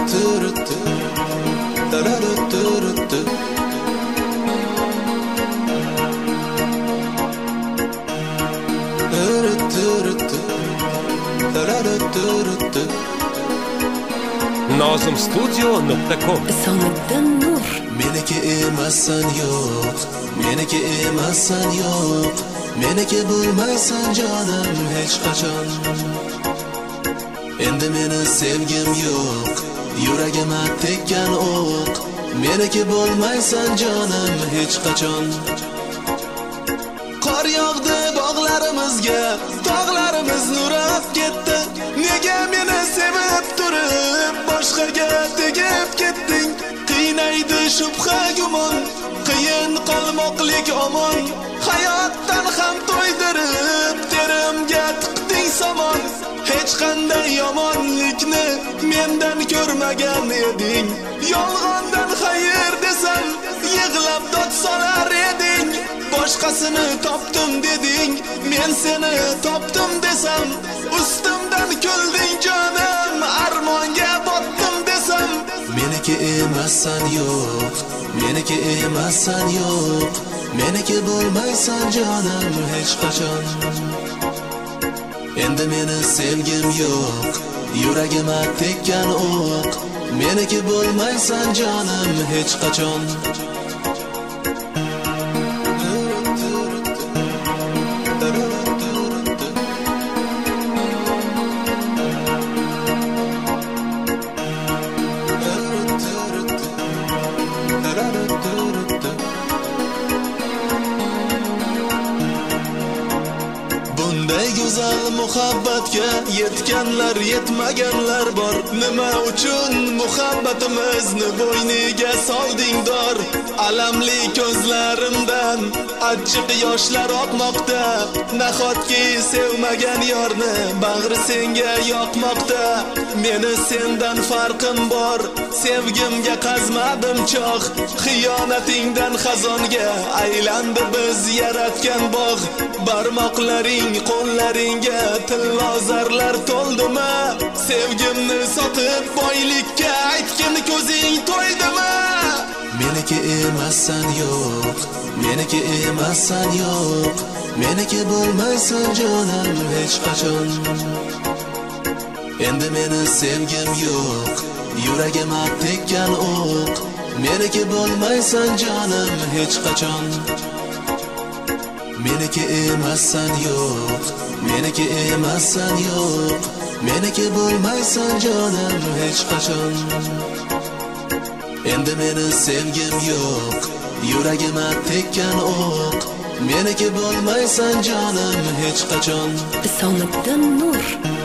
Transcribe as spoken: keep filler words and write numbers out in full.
nozim studio nuqta com. Isomiddin Nur. Meniki emassan yo'q, meniki emassan yo'q, meniki bo'lmaysan jonim hech qachon. Endi meni sevgim yo'q, yuragimga tekkan o'q, meniki bo'lmaysan jonim hech qachon. Qor yog'di bog'larimizga, tog'larimiz nurab ketdi. Nega meni sevib turib boshqaga tegib ketding? Qiynaydi shubha gumon, qiyin qolmoqlik omon. Hayotdan ham to'ydirib terimga tiqding somon. Hech qanday yomonlikni mendan ko'rmagan eding. Yolg'ondan xayr desam yig'lab dod solar eding. Boshqasini topdim deding, men seni topdim desam ustimdan kulding jonim, armonga botdim desam. Meniki emassan yo'q, meniki emassan yo'q, meniki bo'lmaysan jonim hech qachon. Endi meni sevgim yo'q, yuragimga tekkan o'q, meniki bo'lmaysan jonim hech qachon. Bunday go'zal muhabbatga yetganlar yetmaganlar bor. Nima uchun muhabbatimizni bo'yniga solding dor? Alamli ko'zlarimdan achchiq yoshlar oqmoqda. Nahotki sevmagan yorni bag'ri senga yoqmoqda. Meni sendan farqim bor, sevgimga qazmadim choq. Xiyonatingdan xazonga aylandi biz yaratgan bog'. Barmoqlaring qo'llaringga tillo zarlar to'ldimi? Sevgimni sotib boylikka aytgin ko'zing to'ydimi? Meniki emassan yo'q, meniki emassan yo'q, meniki bo'lmaysan jonim hech qachon. Endi meni sevgim yo'q, yuragimga tekkan o'q, meniki bo'lmaysan jonim hech qachon. Meniki emassan yo'q, meniki emassan yo'q, meniki bo'lmaysan jonim hech qachon. Endi meni sevgim yo'q, yuragimga tekkan o'q, meniki bo'lmaysan jonim hech qachon. Isomiddin Nur.